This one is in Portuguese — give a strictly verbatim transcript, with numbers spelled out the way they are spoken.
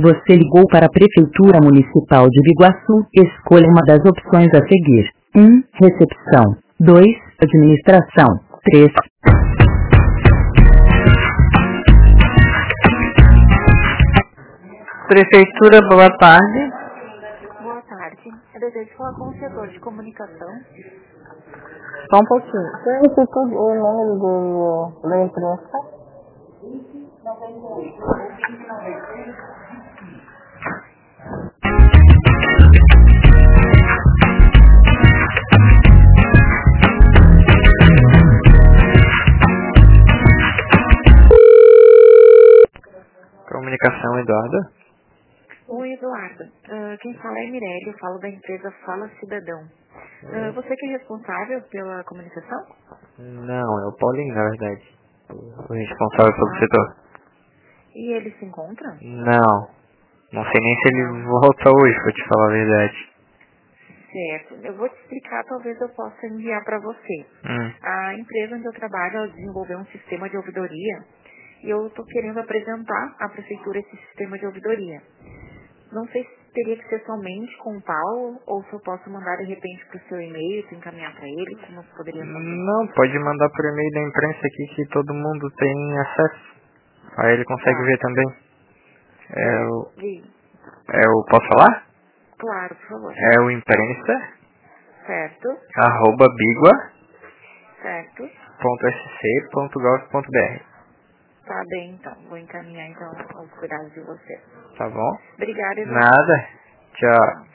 Você ligou para a Prefeitura Municipal de Biguaçu. Escolha uma das opções a seguir. um. Recepção. dois. Administração. três. Prefeitura, boa tarde. Boa tarde. Eu desejo falar com o setor de comunicação. Só um pouquinho. Você repita o nome do, da imprensa? Comunicação, Eduardo. Oi, Eduardo. Uh, quem fala é Mirelle, eu falo da empresa Fala Cidadão. Uh, você que é responsável pela comunicação? Não, é o Paulinho, na verdade. O responsável pelo Ah, setor. E ele se encontra? Não. Não sei nem se ele volta hoje, pra te falar a verdade. Certo. Eu vou te explicar, talvez eu possa enviar para você. Hum. A empresa onde eu trabalho, ela desenvolveu um sistema de ouvidoria e eu estou querendo apresentar à prefeitura esse sistema de ouvidoria. Não sei se teria que ser somente com o Paulo ou se eu posso mandar de repente para o seu e-mail, se encaminhar para ele, como eu poderia fazer. Não, pode mandar por e-mail da imprensa aqui que todo mundo tem acesso. Aí ele consegue Tá. ver também. É o... Sim. É o... Posso falar? Claro, por favor. É o imprensa, Certo, arroba bigua certo. ponto s c ponto gov ponto b r. Tá bem, então. Vou encaminhar então aos cuidados de você. Tá bom? Obrigada, Eduardo. Nada. Tchau.